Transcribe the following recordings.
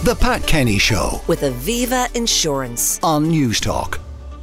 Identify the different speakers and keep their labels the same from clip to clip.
Speaker 1: The Pat Kenny Show
Speaker 2: with Aviva Insurance
Speaker 1: on Newstalk.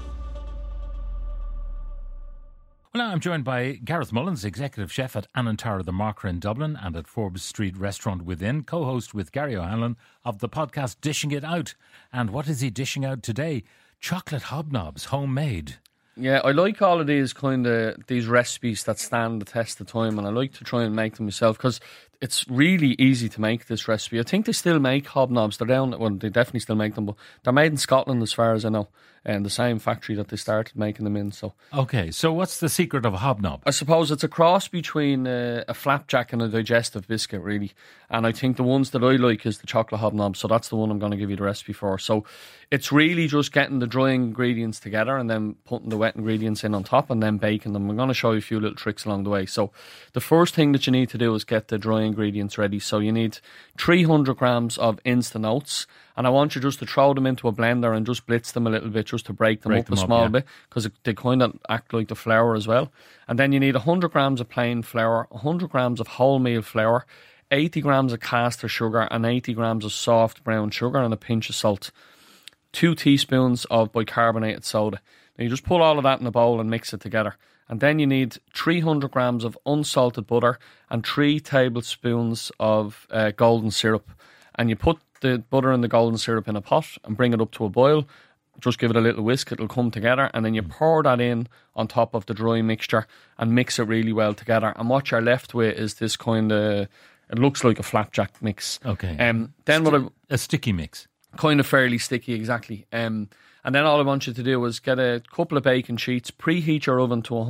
Speaker 3: Well, now I'm joined by Gareth Mullins, Executive Chef at Anantara the Marker in Dublin and at Forbes Street Restaurant Within, co-host with Gary O'Hanlon of the podcast Dishing It Out. And what is he dishing out today? Chocolate hobnobs, homemade.
Speaker 4: Yeah, I like all of these recipes that stand the test of time, and I like to try and make them myself because it's really easy to make this recipe. I think they still make hobnobs. They're down, well, they definitely still make them, but they're made in Scotland as far as I know, and the same factory that they started making them in. So,
Speaker 3: okay, so what's the secret of a hobnob?
Speaker 4: I suppose it's a cross between a flapjack and a digestive biscuit, really. And I think the ones that I like is the chocolate hobnob, so that's the one I'm going to give you the recipe for. So it's really just getting the dry ingredients together and then putting the wet ingredients in on top and then baking them. I'm going to show you a few little tricks along the way. So the first thing that you need to do is get the dry ingredients ready. So you need 300 grams of instant oats, and I want you just to throw them into a blender and just blitz them a little bit just to break them up a small bit, because they kind of act like the flour as well. And then you need 100 grams of plain flour, 100 grams of wholemeal flour, 80 grams of caster sugar and 80 grams of soft brown sugar and a pinch of salt, 2 teaspoons of bicarbonated soda. Now you just put all of that in a bowl and mix it together. And then you need 300 grams of unsalted butter and 3 tablespoons of golden syrup. And you put the butter and the golden syrup in a pot and bring it up to a boil. Just give it a little whisk, it'll come together, and then you pour that in on top of the dry mixture and mix it really well together. And what you're left with is this kind of, it looks like a flapjack mix.
Speaker 3: Okay.
Speaker 4: Then
Speaker 3: a sticky mix. Kind
Speaker 4: of fairly sticky, exactly. And then all I want you to do is get a couple of baking sheets, preheat your oven to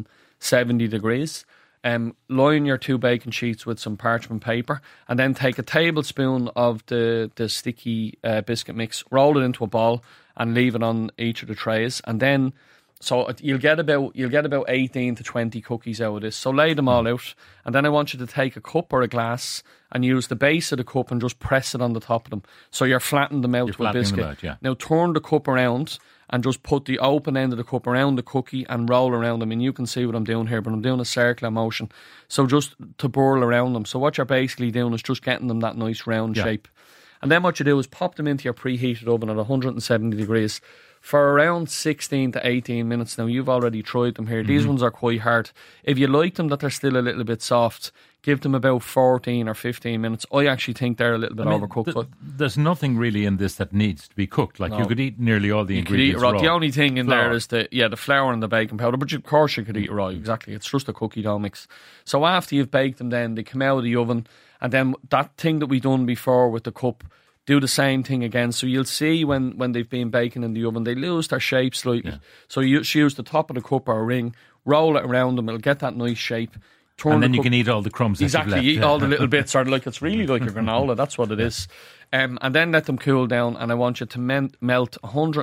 Speaker 4: 170 degrees, line your 2 baking sheets with some parchment paper, and then take a tablespoon of the sticky biscuit mix, roll it into a ball and leave it on each of the trays. And then, so you'll get about 18 to 20 cookies out of this. So lay them all out, and then I want you to take a cup or a glass and use the base of the cup and just press it on the top of them. So you're flattening them out with a biscuit. Now turn the cup around and just put the open end of the cup around the cookie and roll around them. And you can see what I'm doing here, but I'm doing a circular motion. So just to burl around them. So what you're basically doing is just getting them that nice round shape. And then what you do is pop them into your preheated oven at 170 degrees for around 16 to 18 minutes. Now, you've already tried them here. These ones are quite hard. If you like them that they're still a little bit soft, give them about 14 or 15 minutes. I actually think they're a little bit overcooked. But
Speaker 3: there's nothing really in this that needs to be cooked. Like, you could eat nearly all the ingredients raw.
Speaker 4: The only thing in there is the flour and the baking powder, but of course you could eat raw, exactly. It's just a cookie dough mix. So after you've baked them, then they come out of the oven, and then that thing that we done before with the cup, do the same thing again. So you'll see when they've been baking in the oven, they lose their shape slightly. Yeah. So you use the top of the cup or a ring, roll it around them, it'll get that nice shape.
Speaker 3: And then you can eat all the crumbs.
Speaker 4: Exactly, you eat all the little bits. Or it's really like a granola, that's what it is. And then let them cool down, and I want you to melt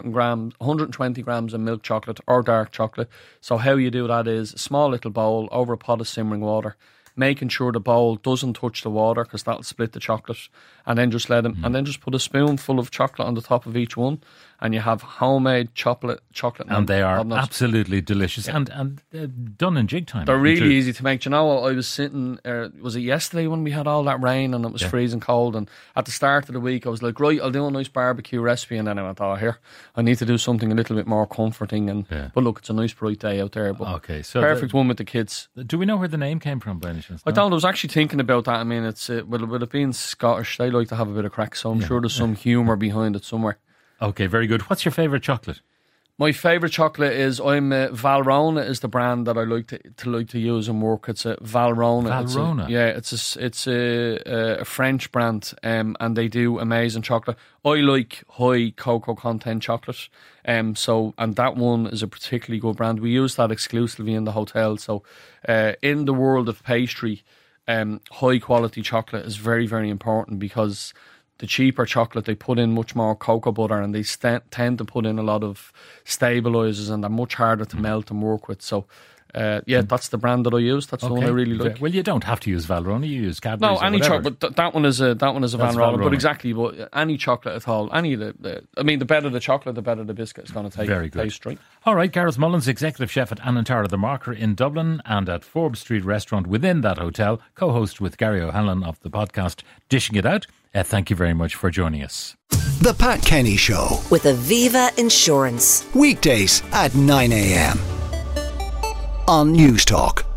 Speaker 4: 120 grams of milk chocolate or dark chocolate. So how you do that is a small little bowl over a pot of simmering water, making sure the bowl doesn't touch the water because that'll split the chocolate, and then just let them, and then just put a spoonful of chocolate on the top of each one, and you have homemade chocolate
Speaker 3: and they are absolutely delicious and done in jig time.
Speaker 4: They're really easy to make. Do you know what, I was sitting, was it yesterday when we had all that rain and it was freezing cold, and at the start of the week I was like, right, I'll do a nice barbecue recipe, and then I went, here I need to do something a little bit more comforting, and but look, it's a nice bright day out there, but so perfect one with the kids.
Speaker 3: Do we know where the name came from by any chance?
Speaker 4: I don't. I was actually thinking about that. I mean, it's with it being Scottish, they like to have a bit of crack, so I'm sure there's some humour behind it somewhere.
Speaker 3: Okay, very good. What's your favourite chocolate?
Speaker 4: My favourite chocolate is Valrhona is the brand that I like to use and work. It's a Valrhona.
Speaker 3: Valrhona.
Speaker 4: It's a French brand, and they do amazing chocolate. I like high cocoa content chocolate, and that one is a particularly good brand. We use that exclusively in the hotel. So, in the world of pastry, high quality chocolate is very, very important, because the cheaper chocolate, they put in much more cocoa butter, and they tend to put in a lot of stabilisers, and they're much harder to melt and work with. So, that's the brand that I use. That's the one I really like.
Speaker 3: Well, you don't have to use Valrhona. You use Cadbury's.
Speaker 4: No, any chocolate. But that one is a Valrhona. But exactly, but any chocolate at all. The better the chocolate, the better the biscuit is going to take.
Speaker 3: Very good.
Speaker 4: Taste, right?
Speaker 3: All right, Gareth Mullins, Executive Chef at Anantara the Marker in Dublin and at Forbes Street Restaurant within that hotel, co-host with Gary O'Hanlon of the podcast Dishing It Out. Thank you very much for joining us.
Speaker 1: The Pat Kenny Show.
Speaker 2: With Aviva Insurance.
Speaker 1: Weekdays at 9 a.m. on News Talk.